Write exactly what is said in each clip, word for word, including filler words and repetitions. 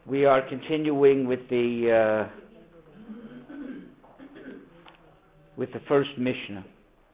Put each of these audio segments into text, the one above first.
We are continuing with the uh, with the first Mishnah.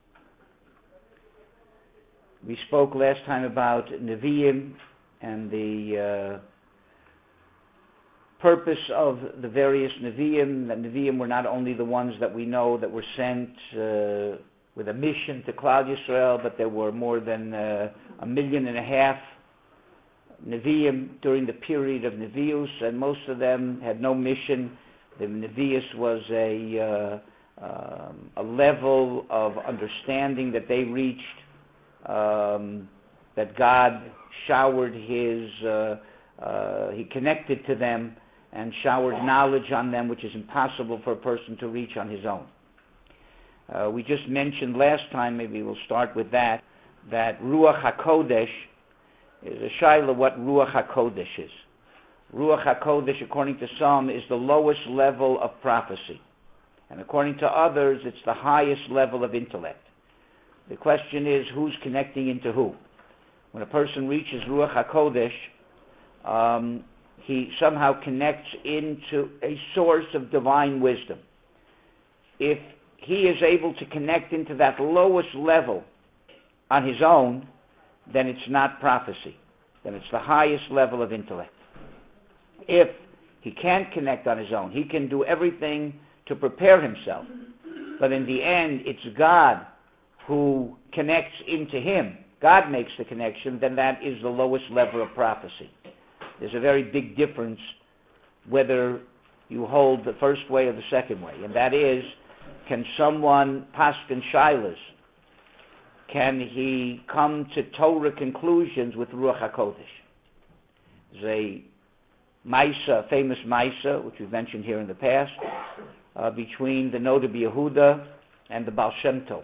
We spoke last time about Nevi'im and the uh, purpose of the various Nevi'im. That Nevi'im were not only the ones that we know that were sent uh, with a mission to Klal Yisrael, but there were more than uh, a million and a half Nevi'im during the period of Nevi'us, and most of them had no mission. The Nevi'us was a uh, um, a level of understanding that they reached, um, that God showered His, uh, uh, He connected to them and showered knowledge on them, which is impossible for a person to reach on his own. Uh, we just mentioned last time, maybe we'll start with that, that Ruach HaKodesh is a shaila what Ruach HaKodesh is. Ruach HaKodesh, according to some, is the lowest level of prophecy. And according to others, it's the highest level of intellect. The question is, who's connecting into who? When a person reaches Ruach HaKodesh, um, he somehow connects into a source of divine wisdom. If he is able to connect into that lowest level on his own, then it's not prophecy. Then it's the highest level of intellect. If he can't connect on his own, he can do everything to prepare himself, but in the end, it's God who connects into him. God makes the connection, then that is the lowest level of prophecy. There's a very big difference whether you hold the first way or the second way, and that is, can someone paskin shilas? Can he come to Torah conclusions with Ruach HaKodesh? There's a Maisa, famous Maisa, which we've mentioned here in the past, uh, between the Noda B'Yehuda and the Baal Shem Tov.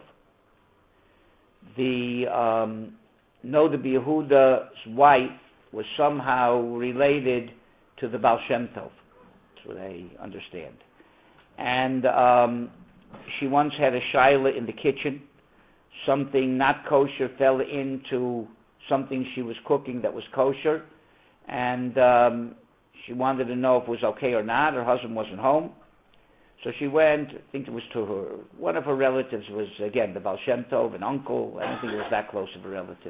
The um, Noda B'Yehuda's wife was somehow related to the Baal Shem Tov. That's what I understand. And um, she once had a shaila in the kitchen. Something not kosher fell into something she was cooking that was kosher, and um, she wanted to know if it was okay or not. Her husband wasn't home, so she went. I think it was to her one of her relatives. Was again the Baal Shem Tov, an uncle. I don't think it was that close of a relative.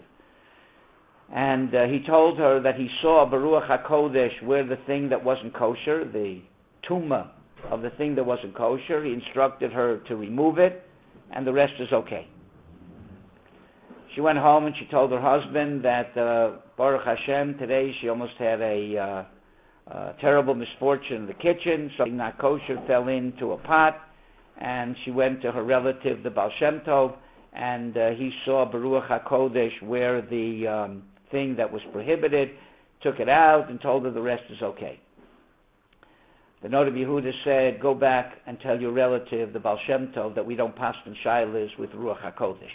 And uh, he told her that he saw Baruch HaKodesh where the thing that wasn't kosher, the tumah of the thing that wasn't kosher. He instructed her to remove it, and the rest is okay. She went home and she told her husband that uh, Baruch Hashem, today she almost had a uh, uh, terrible misfortune in the kitchen. Something not kosher fell into a pot, and she went to her relative, the Baal Shem Tov, and uh, he saw Baruch HaKodesh where the um, thing that was prohibited, took it out, and told her the rest is okay. The Noda B'Yehuda said, go back and tell your relative, the Baal Shem Tov, that we don't paskin shilas with Ruach HaKodesh.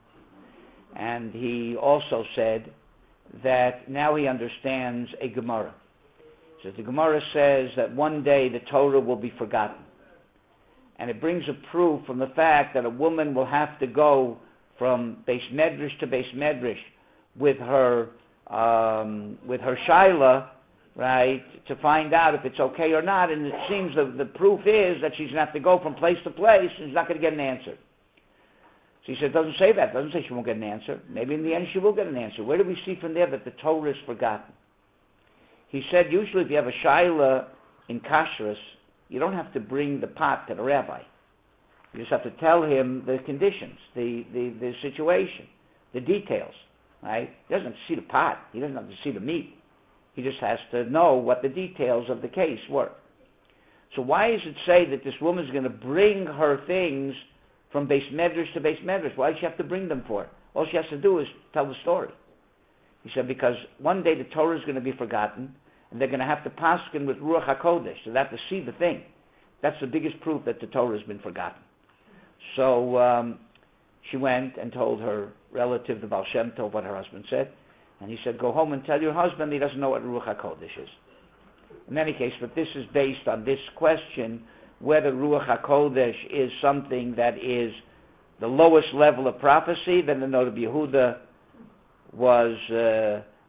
And he also said that now he understands a Gemara. So the Gemara says that one day the Torah will be forgotten. And it brings a proof from the fact that a woman will have to go from Beis Medrash to Beis Medrash with her um, with her shaila, right, to find out if it's okay or not. And it seems the, the proof is that she's going to have to go from place to place and she's not going to get an answer. So he said, it doesn't say that. It doesn't say she won't get an answer. Maybe in the end she will get an answer. Where do we see from there that the Torah is forgotten? He said, usually if you have a shaila in kashrus, you don't have to bring the pot to the rabbi. You just have to tell him the conditions, the, the, the situation, the details. Right? He doesn't have to see the pot. He doesn't have to see the meat. He just has to know what the details of the case were. So why does it say that this woman is going to bring her things from Beis Medrash to Beis Medrash? Why does she have to bring them for? All she has to do is tell the story. He said, because one day the Torah is going to be forgotten, and they're going to have to paskin with Ruach HaKodesh, so they have to see the thing. That's the biggest proof that the Torah has been forgotten. So um, she went and told her relative, the Baal Shem Tov, what her husband said, and he said, go home and tell your husband he doesn't know what Ruach HaKodesh is. In any case, but this is based on this question, whether Ruach HaKodesh is something that is the lowest level of prophecy. Then the Noda B'Yehuda was uh,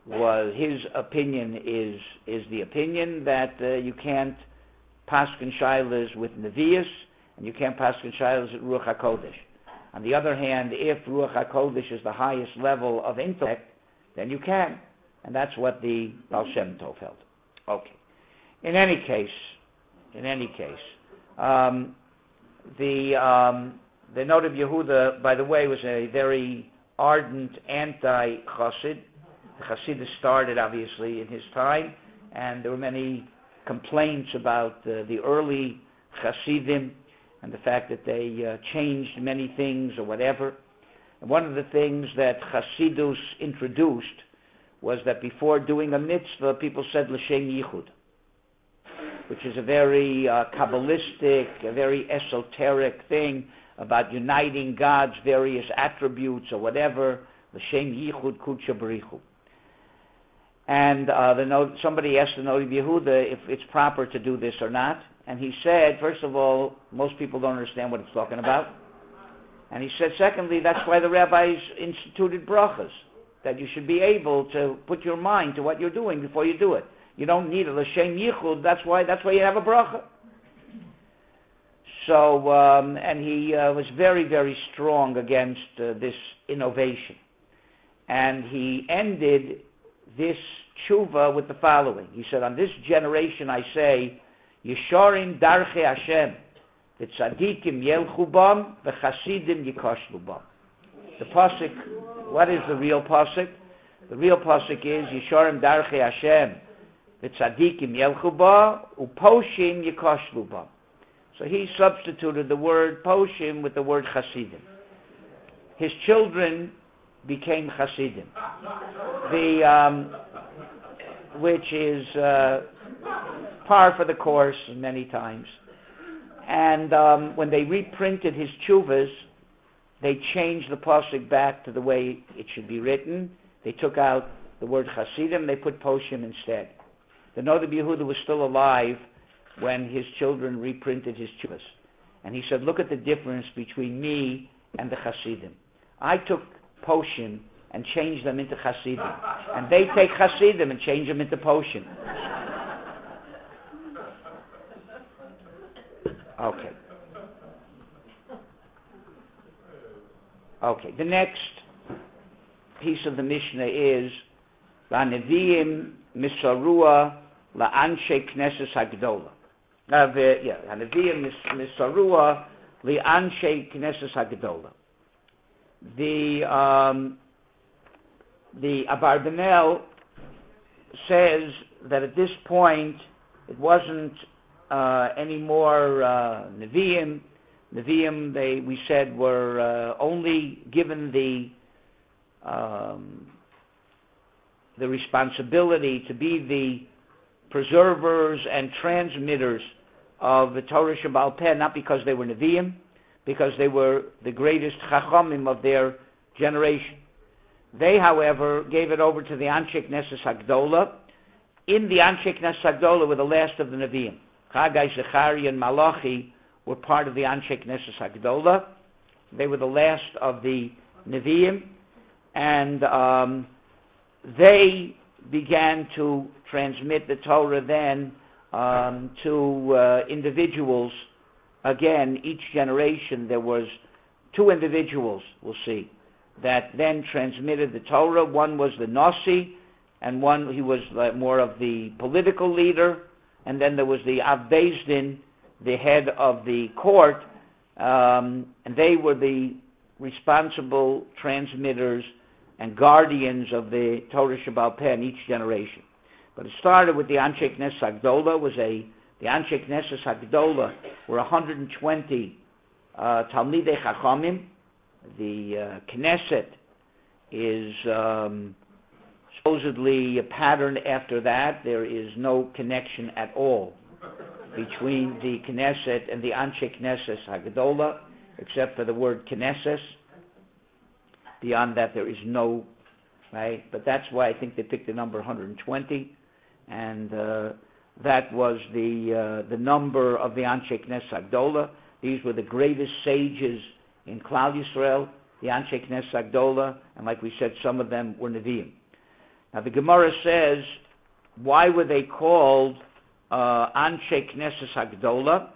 was his opinion is is the opinion that uh, you can't paskin shaylas with nevius, and you can't paskin shaylas with ruach hakodesh. On the other hand, if ruach hakodesh is the highest level of intellect, then you can, and that's what the Baal Shem Tov held. Okay. In any case, in any case, um, the um, the Noda B'Yehuda, by the way, was a very ardent anti-Chassid. The Chassidus started, obviously, in his time, and there were many complaints about uh, the early Chassidim and the fact that they uh, changed many things or whatever. And one of the things that Chassidus introduced was that before doing a mitzvah, people said L'Shem Yichud, which is a very uh, Kabbalistic, a very esoteric thing about uniting God's various attributes or whatever, L'Shem Yichud Kudsha B'Richu. And uh, the note, somebody asked the Noda B'Yehuda if it's proper to do this or not, and he said, first of all, most people don't understand what it's talking about, and he said, secondly, that's why the rabbis instituted brachas, that you should be able to put your mind to what you're doing before you do it. You don't need a L'Shem Yichud, that's why, that's why you have a bracha. So, um, and he uh, was very, very strong against uh, this innovation. And he ended this tshuva with the following. He said, on this generation I say, Yesharim Darche Hashem, V'tzadikim Yelchu Bam, V'chasidim Yikoshlu Bam. The pasuk, what is the real pasuk? The real pasuk is, Yesharim Darche Hashem, V'tzadikim Yelchu Bam, Uposhim Yikoshlu Bam. So he substituted the word Poshim with the word Chasidim. His children became Chasidim, the um, which is uh, par for the course many times. And um, when they reprinted his tshuvas, they changed the pasuk back to the way it should be written. They took out the word Chasidim, they put Poshim instead. The Noda B'Yehuda was still alive when his children reprinted his tshuvas. And he said, look at the difference between me and the Chasidim. I took Poshim and changed them into Chasidim. And they take Chasidim and change them into Poshim. Okay. Okay, the next piece of the Mishnah is L'Neviim Misarua La'anshe Knesses HaGdola. Uh, yeah, L'Neviim Misarua La'anshe Knesses HaGdola. The um, the Abarbanel says that at this point it wasn't uh, any more uh, Nevi'im. Nevi'im, they we said were uh, only given the um, the responsibility to be the preservers and transmitters of the Torah Sheba'al Peh, not because they were Nevi'im, because they were the greatest Chachamim of their generation. They, however, gave it over to the Anshe Knesses HaGdola. In the Anshe Knesses HaGdola were the last of the Nevi'im. Chagai, Zechariah, and Malachi were part of the Anshe Knesses HaGdola. They were the last of the Nevi'im, and um, they began to transmit the Torah then um, to uh, individuals. Again, each generation there was two individuals, we'll see, that then transmitted the Torah. One was the Nasi, and one, he was uh, more of the political leader, and then there was the Av Beis Din, the head of the court, um, and they were the responsible transmitters and guardians of the Torah Sheba'al Peh in each generation. But it started with the Anshe Knesses HaGdola. Was a the Anshe Knesses HaGdola were one hundred twenty uh, Talmidei Chachamim. The uh, Knesset is um, supposedly patterned after that. There is no connection at all between the Knesset and the Anshe Knesses HaGdola, except for the word Knesses. Beyond that, there is no, right? But that's why I think they picked the number one hundred twenty, and uh, that was the uh, the number of the Anshe Knesses HaGdola. These were the greatest sages in Klal Yisrael, the Anshe Knesses HaGdola, and like we said, some of them were Nevi'im. Now the Gemara says, why were they called uh, Anshe Knesses Hagdola?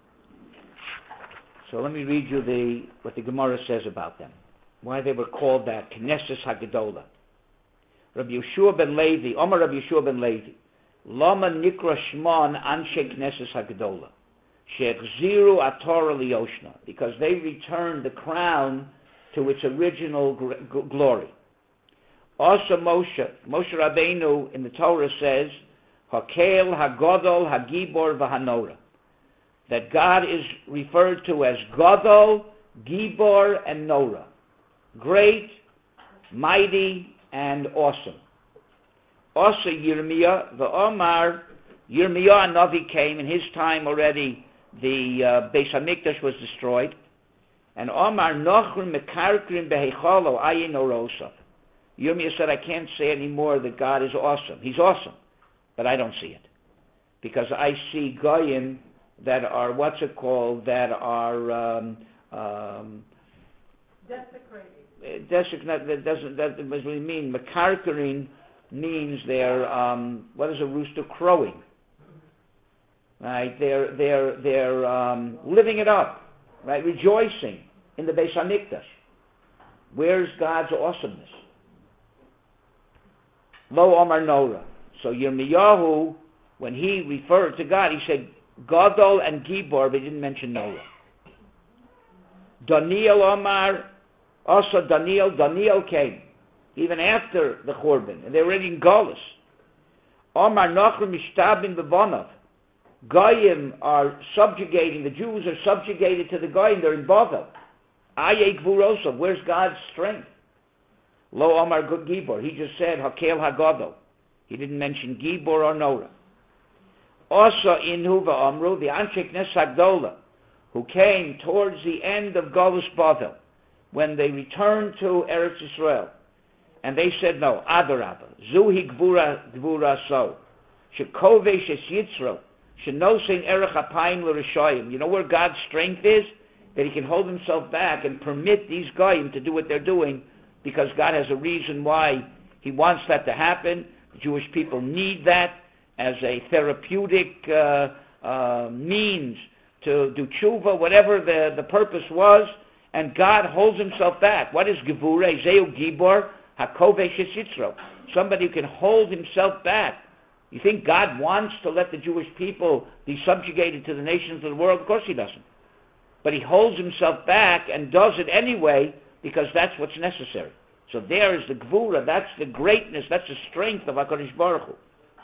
So let me read you the what the Gemara says about them. Why they were called that, Knesses Hagdola. Rabbi Yeshua ben Levi, Omar Rabbi Yeshua ben Levi, Lama Nikra Shmon Anshe Knesses Hagdola, She'echziru Atorah Liyoshna, because they returned the crown to its original gr- glory. Also Moshe, Moshe Rabbeinu in the Torah says, Hakel Hagodol Hagibor V'Hanora, that God is referred to as Godol, Gibor, and Nora, great, mighty, and awesome. Also Yirmiyah, the Omar, Yirmiyah Navi came, in his time already the uh, Beis HaMikdash was destroyed, and Omar Nochrim Mekarkrim Behecholo Ayin Orosa. Yirmiyah said, I can't say anymore that God is awesome. He's awesome, but I don't see it. Because I see Goyim that are, what's it called, that are um, um, desecrating. Desecrating, that doesn't, that doesn't really mean. Mekarkarin means they're, um, what is a rooster crowing? Right? They're, they're, they're um, living it up, right? Rejoicing in the Beis HaMikdash. Where's God's awesomeness? Lo Omar Nora. So Yirmiyahu, when he referred to God, he said Gadol and Gibor, but he didn't mention Noah. Daniel Omar, also Daniel, Daniel came, even after the Churban, and they were already in Galus. Omar Nachrim Mishtabin Bevonov. Goyim are subjugating, the Jews are subjugated to the Goyim, they're in Bavel. Ayek Vurosa, where's God's strength? Lo Omar Gibor, he just said Hakel Hagadol. He didn't mention Gibor or Nora. Also in Huva Amru, the Anshe Knesses Hagdola, who came towards the end of Galus Bavel, when they returned to Eretz Yisrael, and they said, no, Adarabba, Zuhi Gvura Gvura So, Shekove Shes Yitzro, Shenosein Erech Apayim L'Rishoyim. You know where God's strength is? That he can hold himself back and permit these Goyim to do what they're doing, because God has a reason why he wants that to happen. The Jewish people need that as a therapeutic uh, uh, means to do tshuva, whatever the, the purpose was, and God holds himself back. What is Gevurah? Zeu Gibor HaKovei Yitzro. Somebody who can hold himself back. You think God wants to let the Jewish people be subjugated to the nations of the world? Of course he doesn't. But he holds himself back and does it anyway because that's what's necessary. So there is the Gvura, that's the greatness, that's the strength of HaKadosh Baruch Hu.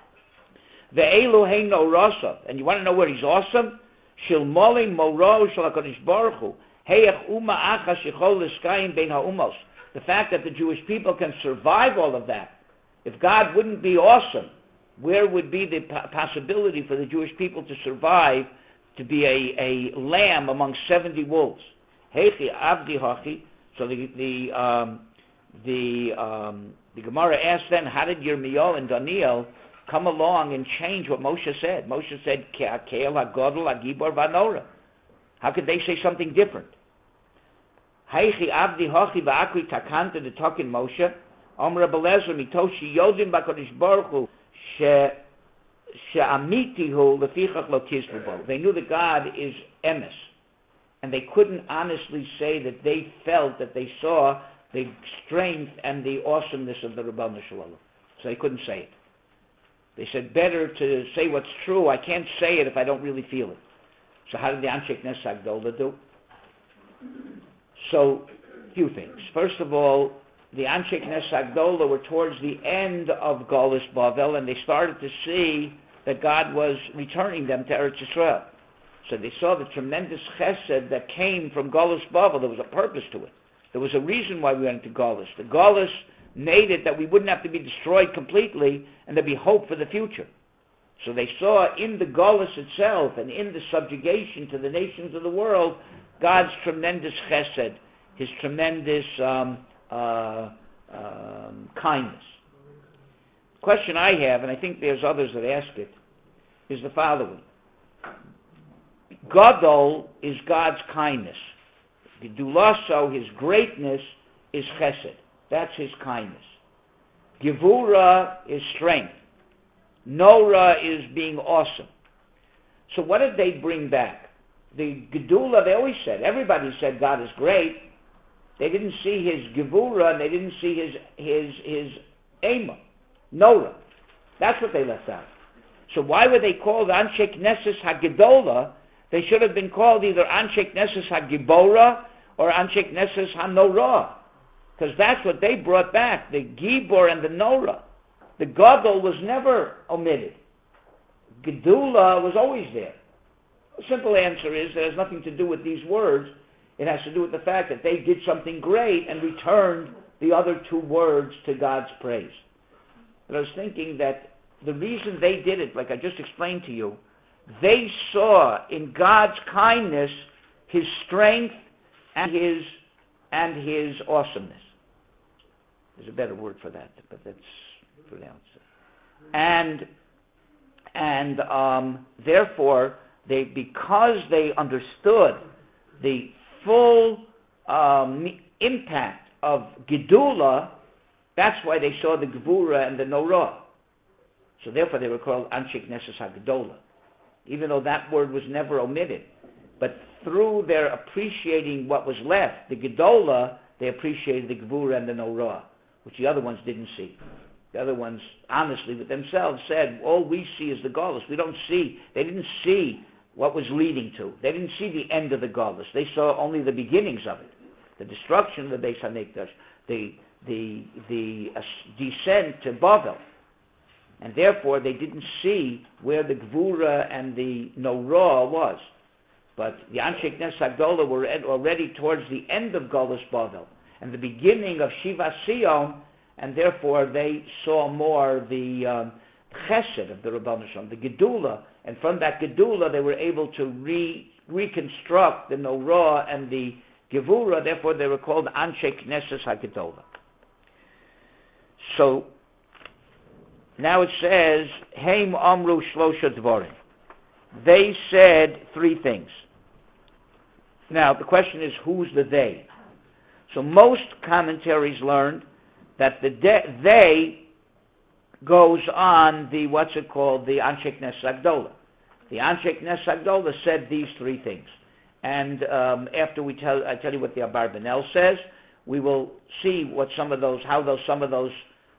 The Elohein no Rasa, and you want to know where he's awesome? Shilmolim Moro Shel HaKadosh Baruch Hu. Heyach Uma Acha Shechol L'Skayim Bein HaUmos. The fact that the Jewish people can survive all of that. If God wouldn't be awesome, where would be the possibility for the Jewish people to survive, to be a, a lamb among seventy wolves? Hechi Avdi Hachi. So the the um, the um, the Gemara asked then, how did Yirmiyahu and Daniel come along and change what Moshe said? Moshe said, Ke'akel HaGodol HaGibor VaNora. How could they say something different? Heichi Avdi Hachi Va'akri Takanta the Tokin Moshe Amr Belezer Mitoshi Yodim B'Kodesh Baruch Hu She She'amitihu Lefichach Lo Tizvubo. They knew that God is emes, and they couldn't honestly say that they felt that they saw the strength and the awesomeness of the Rabbanu Shalom. So they couldn't say it. They said, better to say what's true. I can't say it if I don't really feel it. So how did the Anshe Knesses Hagdola do? So, few things. First of all, the Anshe Knesses Hagdola were towards the end of Galus Bavel, and they started to see that God was returning them to Eretz Yisrael. So they saw the tremendous chesed that came from Galus Bavel. There was a purpose to it. There was a reason why we went into Galus. The Galus made it that we wouldn't have to be destroyed completely, and there'd be hope for the future. So they saw in the Galus itself and in the subjugation to the nations of the world, God's tremendous chesed, his tremendous um, uh, um, kindness. The question I have, and I think there's others that ask it, is the following. Gadol is God's kindness. Gedulaso, his greatness, is chesed. That's his kindness. Gevura is strength. Nora is being awesome. So what did they bring back? The Gedula, they always said, everybody said God is great. They didn't see his Gevura, and they didn't see his his his Ema, Nora. That's what they left out. So why were they called Anshe Knesses HaGedola? They should have been called either Anshe Knesses HaGibora or Anshe Knesses HaNorah, because that's what they brought back, the Gibor and the Nora. The Gadol was never omitted. Gedula was always there. The simple answer is it has nothing to do with these words. It has to do with the fact that they did something great and returned the other two words to God's praise. But I was thinking that the reason they did it, like I just explained to you, they saw in God's kindness his strength and his and his awesomeness. There's a better word for that, but that's pronounced. And and um, therefore, they because they understood the full um, impact of Gedula, that's why they saw the Gevura and the Norah. So therefore, they were called Anshe Knesses HaGedola, even though that word was never omitted. But through their appreciating what was left, the Gedola, they appreciated the Gevura and the Norah, which the other ones didn't see. The other ones, honestly, with themselves said, all we see is the Galus. We don't see, they didn't see what was leading to. They didn't see the end of the Galus. They saw only the beginnings of it. The destruction of the Beis HaMikdash, the, the, the uh, descent to Bavel. And therefore, they didn't see where the Gevura and the Norah was. But the Anshe Knesses HaGedola were already towards the end of Galus Bavel and the beginning of Shiva Sion, and therefore they saw more the um, chesed of the Rebbeinu Shalom, the Gedula, and from that Gedula they were able to re- reconstruct the Norah and the Gevura, therefore they were called Anshe Knesses HaGedola. So, now it says, Heim Amru Shlosha Dvarim. They said three things. Now, the question is, who's the they? So most commentaries learned that the de- they goes on the, what's it called, the Anshe Knesses HaGedola. The Anshe Knesses HaGedola said these three things. And um, after we tell, I tell you what the Abarbanel says, we will see what some of those, how those, some of those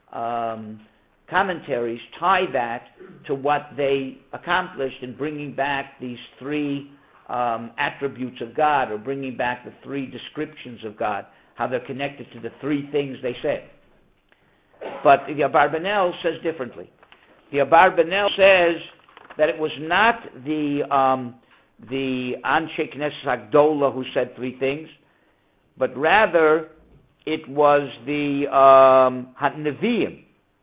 um, commentaries tie that to what they accomplished in bringing back these three um, attributes of God, or bringing back the three descriptions of God, how they're connected to the three things they said. But the Abarbanel says differently. The Abarbanel says that it was not the um, the Anshe Knesses HaGedola who said three things, but rather it was the um, Nevi'im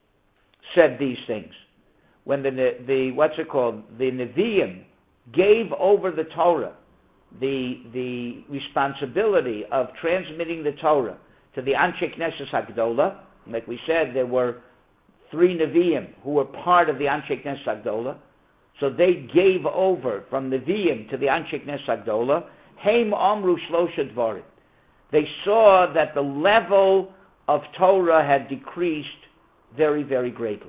said these things. When the, the, what's it called, the Nevi'im gave over the Torah, the, the responsibility of transmitting the Torah to the Anshe Knesses HaGedola. Like we said, there were three Nevi'im who were part of the Anshe Knesses HaGedola. So they gave over from Nevi'im to the Anshe Knesses HaGedola. Heim Amru Shlosha Dvarim. They saw that the level of Torah had decreased very, very greatly.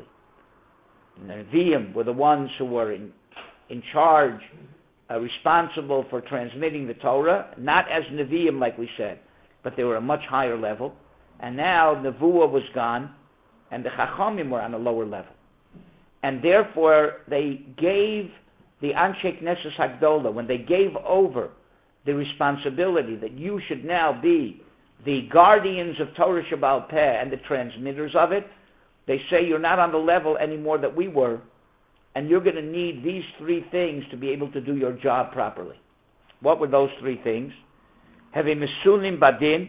The Nevi'im were the ones who were in, in charge, uh, responsible for transmitting the Torah, not as Nevi'im like we said, but they were a much higher level. And now Nevuah was gone, and the Chachamim were on a lower level. And therefore, they gave the Anshe Knesses HaGedola, when they gave over the responsibility that you should now be the guardians of Torah Shebaal Peh and the transmitters of it, they say you're not on the level anymore that we were, and you're going to need these three things to be able to do your job properly. What were those three things? Have a mesulim badin,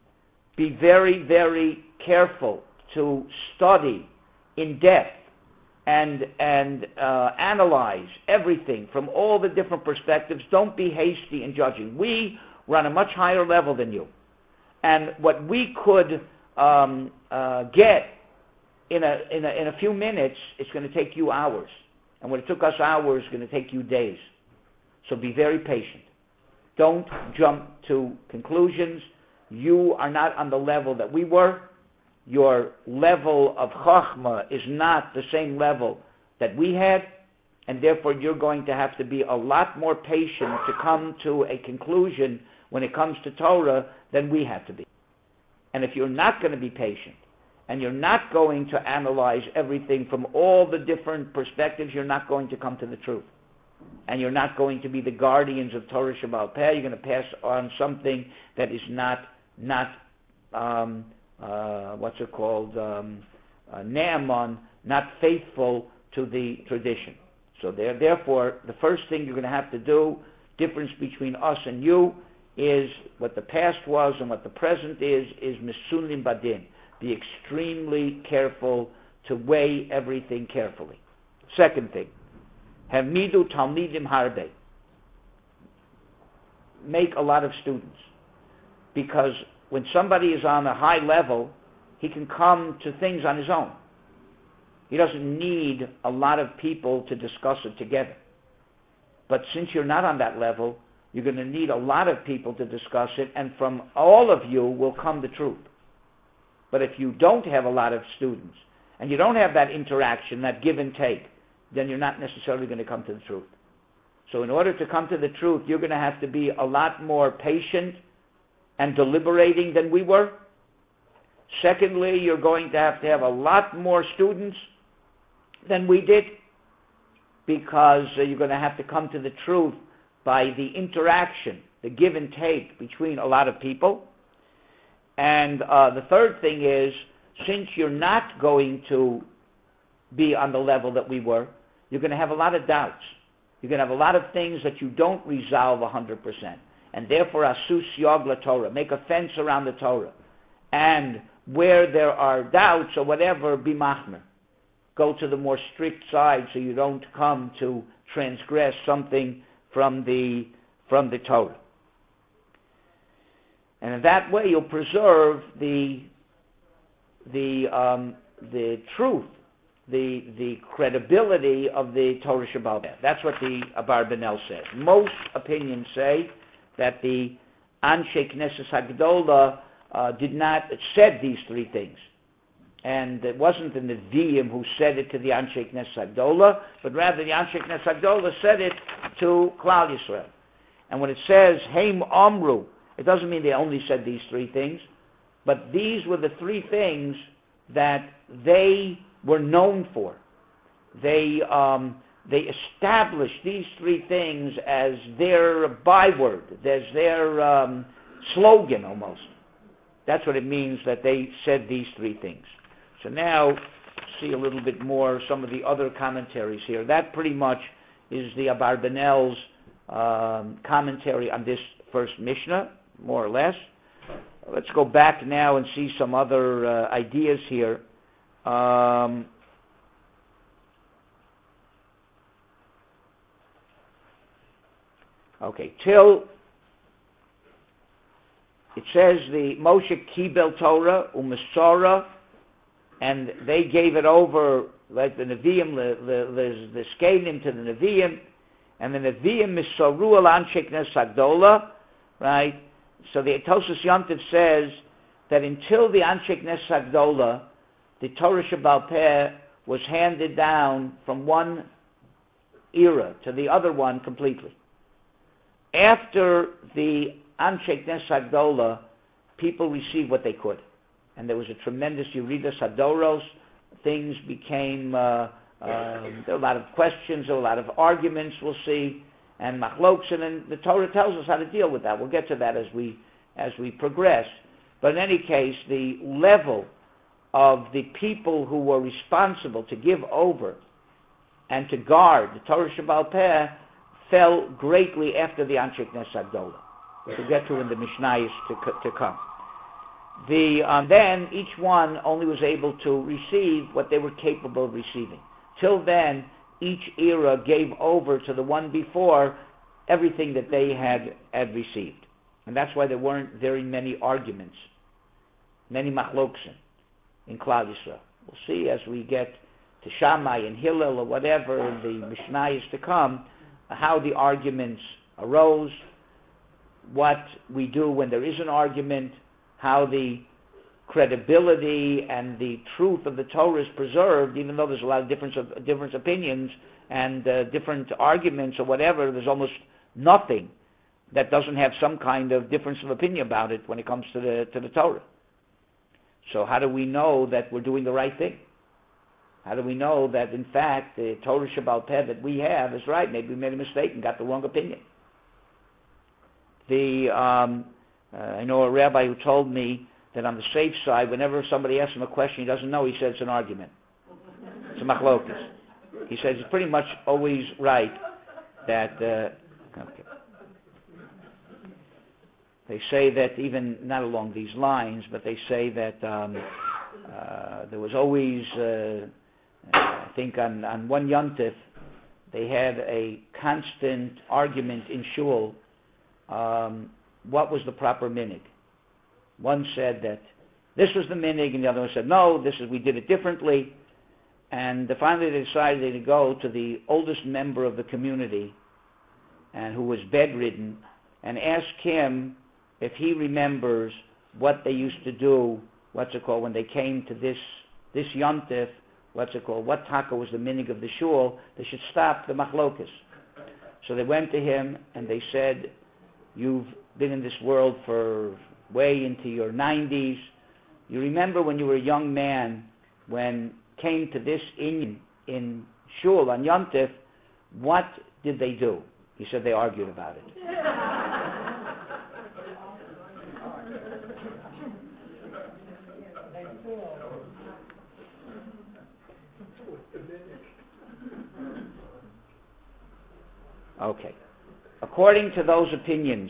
be very, very careful to study in depth and and uh, analyze everything from all the different perspectives. Don't be hasty in judging. We were on a much higher level than you, and what we could um, uh, get in a, in a in a few minutes, it's going to take you hours, and what it took us hours is going to take you days. So be very patient. Don't jump to conclusions. You are not on the level that we were, your level of chachma is not the same level that we had, and therefore you're going to have to be a lot more patient to come to a conclusion when it comes to Torah than we have to be. And if you're not going to be patient, and you're not going to analyze everything from all the different perspectives, you're not going to come to the truth. And you're not going to be the guardians of Torah Shebaal Peh. You're going to pass on something that is not, not um, uh, what's it called, um, uh, ne'eman, not faithful to the tradition. So there, therefore, the first thing you're going to have to do, difference between us and you, is what the past was and what the present is, is misunim badin. Be extremely careful to weigh everything carefully. Second thing, hamidu talmidim harbe. Make a lot of students. Because when somebody is on a high level, he can come to things on his own. He doesn't need a lot of people to discuss it together. But since you're not on that level, you're going to need a lot of people to discuss it, and from all of you will come the truth. But if you don't have a lot of students, and you don't have that interaction, that give and take, then you're not necessarily going to come to the truth. So in order to come to the truth, you're going to have to be a lot more patient and deliberating than we were. Secondly, you're going to have to have a lot more students than we did, because uh, you're going to have to come to the truth by the interaction, the give and take between a lot of people. And uh, the third thing is, since you're not going to be on the level that we were, you're going to have a lot of doubts. You're going to have a lot of things that you don't resolve one hundred percent. And therefore, asus yog la Torah, make a fence around the Torah. And where there are doubts or whatever, be machmer. Go to the more strict side so you don't come to transgress something from the from the Torah. And in that way, you'll preserve the the um, the truth, the the credibility of the Torah Shebaal Peh. That's what the Abarbanel says. Most opinions say that the Anshe Knesset Hagdola uh, did not said these three things, and it wasn't the Nevi'im who said it to the Anshe Knesset Hagdola, but rather the Anshe Knesset Hagdola said it to Klal Yisrael. And when it says Heim Amru, it doesn't mean they only said these three things, but these were the three things that they were known for. They um, they established these three things as their byword, as their um, slogan almost. That's what it means that they said these three things. So now, see a little bit more some of the other commentaries here. That pretty much is the Abarbanel's um, commentary on this first Mishnah, more or less. Let's go back now and see some other uh, ideas here. Um, okay, till it says the Moshe Kibel Torah u'Mesora, and they gave it over like the Nevi'im, the the the Skenim to the Nevi'im, and the Nevi'im Misoru al Anshe Knesset Hagdola, right? So the Tosos Yontif says that until the Anshe Knesset Hagdola, the Torah Shebaal Peh was handed down from one era to the other one completely. After the Anshe Knesset Hagdola, people received what they could. And there was a tremendous Yeridas Hadoros. Things became, uh, uh, there were a lot of questions, there were a lot of arguments, we'll see, and machloksin, and the Torah tells us how to deal with that. We'll get to that as we as we progress. But in any case, the level of the people who were responsible to give over and to guard the Torah Shebaal Peh fell greatly after the Anshe Knesset Hagdola. We'll get to in the Mishnayos to, to come. The um, then each one only was able to receive what they were capable of receiving. Till then, each era gave over to the one before everything that they had had received, and that's why there weren't very many arguments, many machloksin in Klal Yisrael. We'll see as we get to Shammai and Hillel or whatever in the Mishnayos to come, how the arguments arose, what we do when there is an argument, how the credibility and the truth of the Torah is preserved, even though there's a lot of different, of, different opinions and uh, different arguments or whatever. There's almost nothing that doesn't have some kind of difference of opinion about it when it comes to the to the Torah. So how do we know that we're doing the right thing? How do we know that, in fact, the Torah Shebaal Peh that we have is right? Maybe we made a mistake and got the wrong opinion. The um, uh, I know a rabbi who told me that on the safe side, whenever somebody asks him a question he doesn't know, he says it's an argument. It's a machlokas. He says it's pretty much always right that... Uh, okay. They say that even, not along these lines, but they say that um, uh, there was always, uh, I think on, on one Yontif, they had a constant argument in shul, um, what was the proper minig. One said that this was the minig, and the other one said, no, this is, we did it differently. And finally they decided to go to the oldest member of the community, and who was bedridden, and ask him if he remembers what they used to do, what's it called, when they came to this this yontif, what's it called, what taka was the minig of the shul, they should stop the machlokas. So they went to him and they said, you've been in this world for way into your nineties. You remember when you were a young man, when came to this inyan in shul on yontif, what did they do? He said they argued about it. Okay. According to those opinions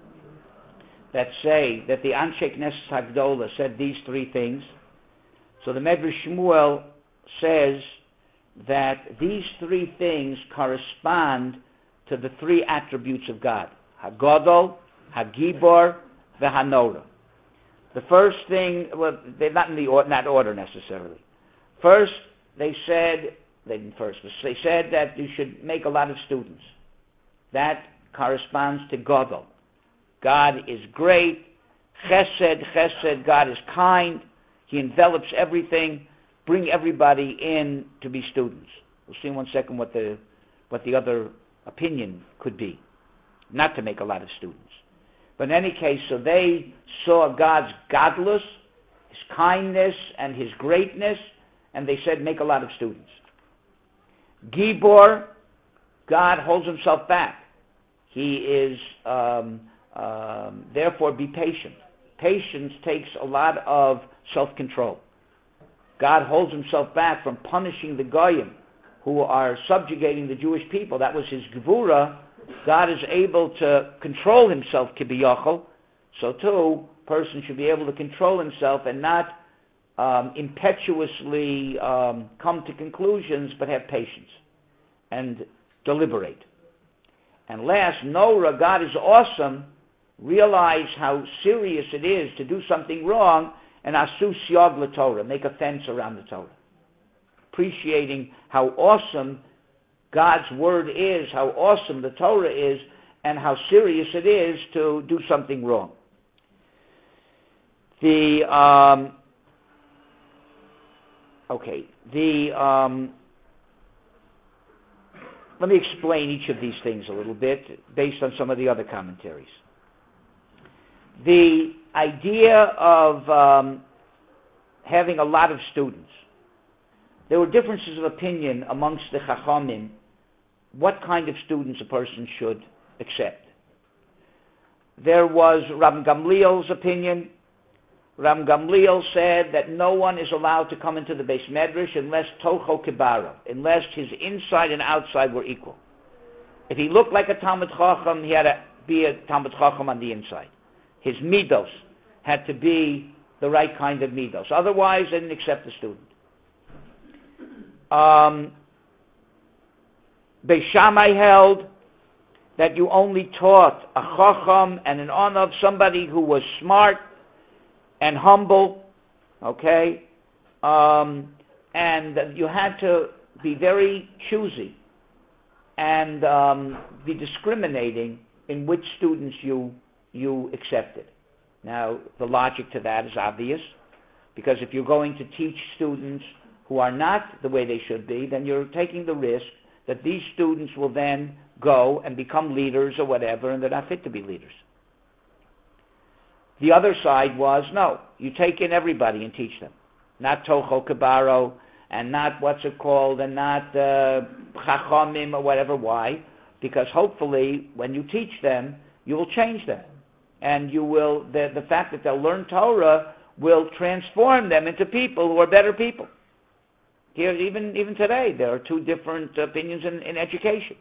that say that the Anshe Knesset Hagdola said these three things, so the Medrash Shmuel says that these three things correspond to the three attributes of God: Hagodol, Hagibor, VeHanora. The first thing, well, they're not in the or, not order necessarily. First, they said they didn't first. They said that you should make a lot of students. That corresponds to Godol. God is great. Chesed, Chesed. God is kind. He envelops everything. Bring everybody in to be students. We'll see in one second what the what the other opinion could be. Not to make a lot of students. But in any case, so they saw God's godless, His kindness, and His greatness, and they said, make a lot of students. Gibor, God holds Himself back. He is, um, um, therefore, be patient. Patience takes a lot of self-control. God holds Himself back from punishing the Goyim who are subjugating the Jewish people. That was His Gevura. God is able to control Himself, kibiyachol. So too, a person should be able to control himself and not um, impetuously um, come to conclusions, but have patience and deliberate. And last, Nora, God is awesome. Realize how serious it is to do something wrong, and asu siyag l'Torah, make a fence around the Torah. Appreciating how awesome God's word is, how awesome the Torah is, and how serious it is to do something wrong. The um, okay, the um, let me explain each of these things a little bit based on some of the other commentaries. The idea of um, having a lot of students. There were differences of opinion amongst the Chachamim what kind of students a person should accept. There was Rabbi Gamliel's opinion. Rabbi Gamliel said that no one is allowed to come into the Beis Medrash unless Tocho Kibara, unless his inside and outside were equal. If he looked like a Talmid Chacham, he had to be a Talmid Chacham on the inside. His midos had to be the right kind of midos. Otherwise, they didn't accept the student. Um, Beis Shammai held that you only taught a Chacham and an Onav, somebody who was smart and humble, okay, um, and you had to be very choosy and um, be discriminating in which students you you accepted. Now, the logic to that is obvious. Because if you're going to teach students who are not the way they should be, then you're taking the risk that these students will then go and become leaders or whatever, and they're not fit to be leaders. The other side was, no, you take in everybody and teach them. Not Tocho Kabaro, and not what's it called, and not uh, Chachamim or whatever. Why? Because hopefully, when you teach them, you will change them. And you will, the, the fact that they'll learn Torah will transform them into people who are better people. Here, even even today, there are two different opinions in, in education.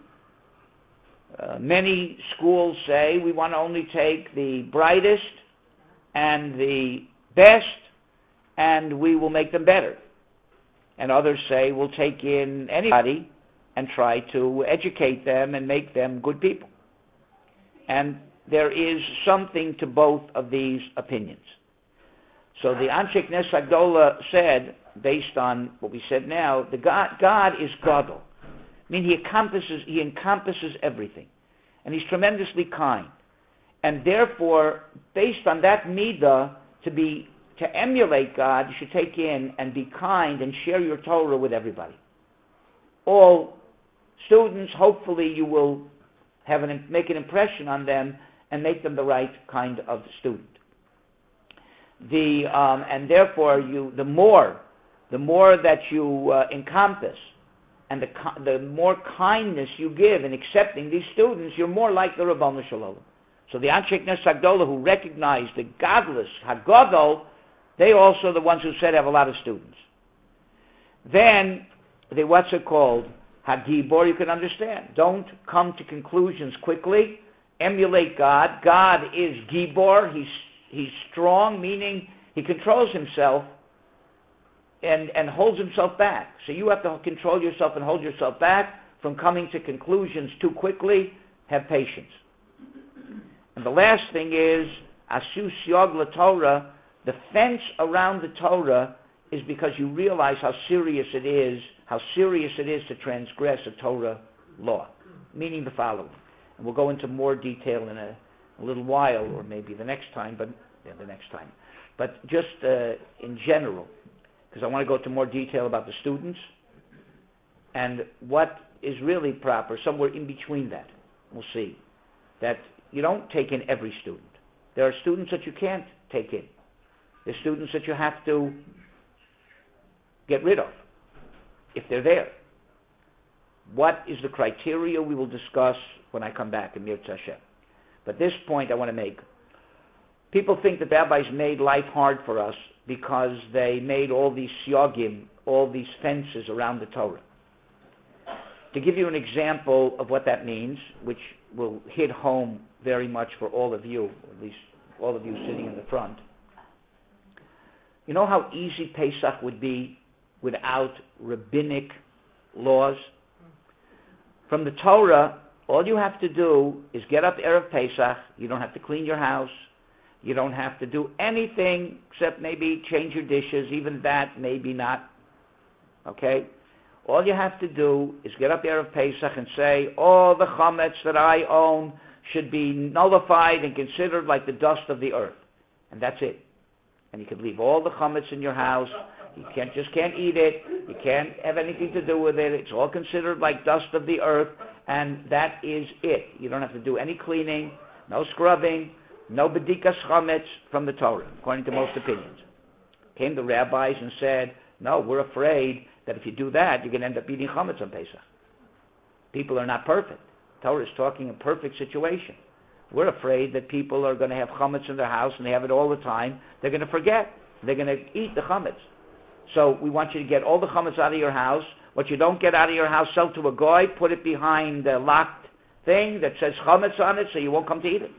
Uh, many schools say we want to only take the brightest and the best, and we will make them better. And others say we'll take in anybody and try to educate them and make them good people. And there is something to both of these opinions. So the Anshe Knesset Agdola said, based on what we said now, the God, God is Gadol. I mean, he encompasses, he encompasses everything. And he's tremendously kind. And therefore, based on that midah, to be to emulate God, you should take in and be kind and share your Torah with everybody. All students, hopefully you will have an, make an impression on them and make them the right kind of student. The um, and therefore, you the more the more that you uh, encompass, and the the more kindness you give in accepting these students, you're more like the Rabbanu Shalom. So the Anshe Knesset Agdola, who recognize the godless Hagadol, they also the ones who said have a lot of students. Then the what's it called Hagibor, you can understand. Don't come to conclusions quickly. Emulate God. God is Gibor. He's he's strong, meaning he controls himself and and holds himself back. So you have to control yourself and hold yourself back from coming to conclusions too quickly. Have patience. And the last thing is Asu Siog LaTorah. The fence around the Torah is because you realize how serious it is, how serious it is to transgress a Torah law. Meaning the following. And we'll go into more detail in a, a little while, or maybe the next time, but yeah, the next time. But just uh, in general, because I want to go into more detail about the students and what is really proper, somewhere in between that. We'll see. That you don't take in every student. There are students that you can't take in. There's students that you have to get rid of if they're there. What is the criteria we will discuss when I come back in Mirz Hashem. But this point I want to make. People think that the rabbis made life hard for us because they made all these siyagim, all these fences around the Torah. To give you an example of what that means, which will hit home very much for all of you, or at least all of you sitting in the front. You know how easy Pesach would be without rabbinic laws? From the Torah, all you have to do is get up Erev Pesach. You don't have to clean your house. You don't have to do anything except maybe change your dishes. Even that, maybe not. Okay? All you have to do is get up Erev Pesach and say, all the chametz that I own should be nullified and considered like the dust of the earth. And that's it. And you can leave all the chametz in your house. You can't just can't eat it. You can't have anything to do with it. It's all considered like dust of the earth. And that is it. You don't have to do any cleaning, no scrubbing, no bedikas chametz from the Torah, according to most opinions. Came the rabbis and said, no, we're afraid that if you do that, you're going to end up eating chametz on Pesach. People are not perfect. Torah is talking a perfect situation. We're afraid that people are going to have chametz in their house and they have it all the time. They're going to forget. They're going to eat the chametz. So we want you to get all the chametz out of your house. What you don't get out of your house, sell to a goy, put it behind a locked thing that says chametz on it so you won't come to eat it.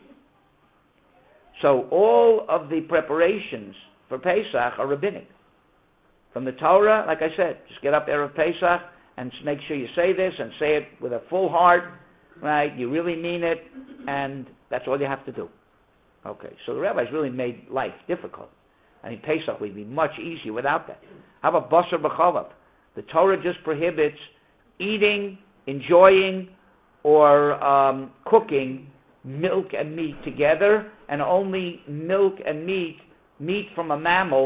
So all of the preparations for Pesach are rabbinic. From the Torah, like I said, just get up Erev Pesach and make sure you say this and say it with a full heart, right? You really mean it, and that's all you have to do. Okay, so the rabbis really made life difficult. I mean, Pesach would be much easier without that. How about Basar B'Chalav? The Torah just prohibits eating, enjoying, or um, cooking milk and meat together, and only milk and meat, meat from a mammal,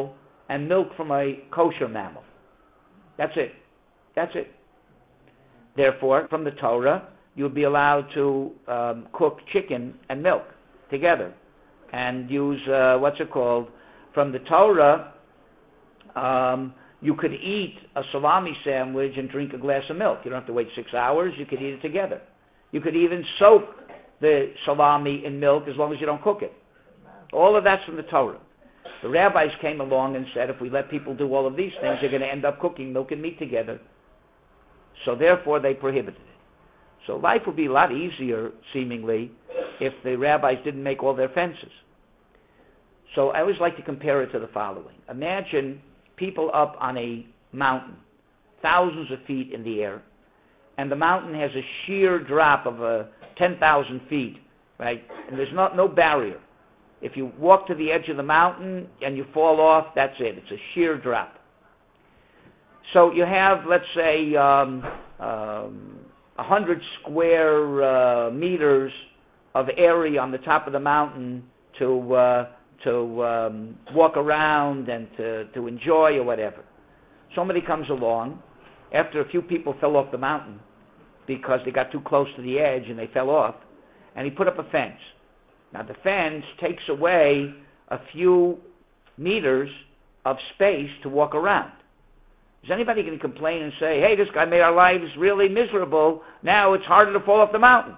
and milk from a kosher mammal. That's it. That's it. Therefore, from the Torah, you would be allowed to um, cook chicken and milk together and use, uh, what's it called? From the Torah, um, you could eat a salami sandwich and drink a glass of milk. You don't have to wait six hours. You could eat it together. You could even soak the salami in milk as long as you don't cook it. All of that's from the Torah. The rabbis came along and said, if we let people do all of these things, they're going to end up cooking milk and meat together. So therefore, they prohibited it. So life would be a lot easier, seemingly, if the rabbis didn't make all their fences. So I always like to compare it to the following. Imagine people up on a mountain, thousands of feet in the air, and the mountain has a sheer drop of uh, ten thousand feet, right? And there's not no barrier. If you walk to the edge of the mountain and you fall off, that's it. It's a sheer drop. So you have, let's say, um, um, one hundred square uh, meters of area on the top of the mountain to uh, to um, walk around and to, to enjoy or whatever. Somebody comes along, after a few people fell off the mountain because they got too close to the edge and they fell off, and he put up a fence. Now the fence takes away a few meters of space to walk around. Is anybody going to complain and say, hey, this guy made our lives really miserable, now it's harder to fall off the mountain?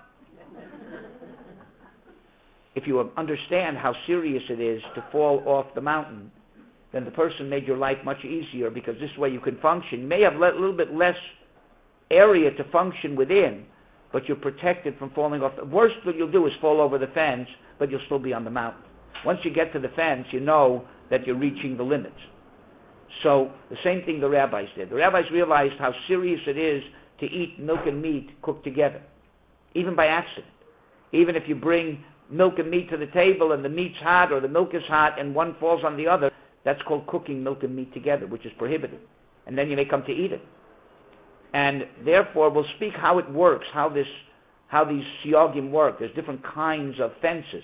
If you understand how serious it is to fall off the mountain, then the person made your life much easier, because this way you can function. You may have a little bit less area to function within, but you're protected from falling off. The worst that you'll do is fall over the fence, but you'll still be on the mountain. Once you get to the fence, you know that you're reaching the limits. So the same thing the rabbis did. The rabbis realized how serious it is to eat milk and meat cooked together, even by accident. Even if you bring milk and meat to the table and the meat's hot or the milk is hot and one falls on the other, that's called cooking milk and meat together, which is prohibited. And then you may come to eat it. And therefore, we'll speak how it works, how this, how these siyagim work. There's different kinds of fences.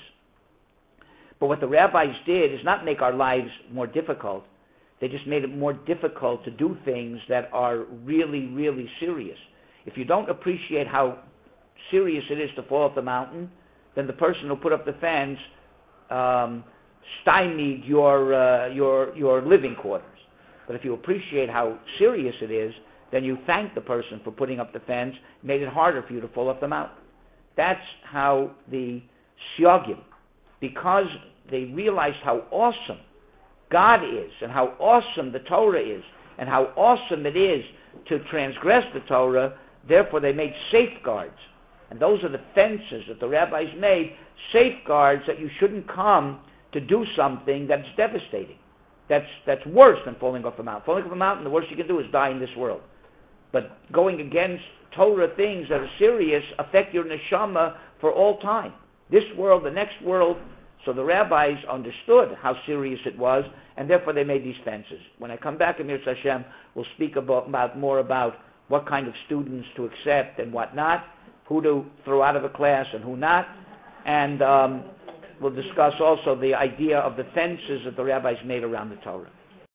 But what the rabbis did is not make our lives more difficult. They just made it more difficult to do things that are really, really serious. If you don't appreciate how serious it is to fall off the mountain, then the person who put up the fence um, stymied your, uh, your, your living quarters. But if you appreciate how serious it is, then you thank the person for putting up the fence, made it harder for you to fall off the mountain. That's how the siyagim, because they realized how awesome God is and how awesome the Torah is and how awesome it is to transgress the Torah, therefore they made safeguards. And those are the fences that the rabbis made, safeguards that you shouldn't come to do something that's devastating. That's, that's worse than falling off a mountain. Falling off a mountain, the worst you can do is die in this world. But going against Torah things that are serious affect your neshama for all time. This world, the next world. So the rabbis understood how serious it was, and therefore they made these fences. When I come back in Mirz Hashem, we'll speak about, about more about what kind of students to accept and what not, who to throw out of a class and who not, and um, we'll discuss also the idea of the fences that the rabbis made around the Torah.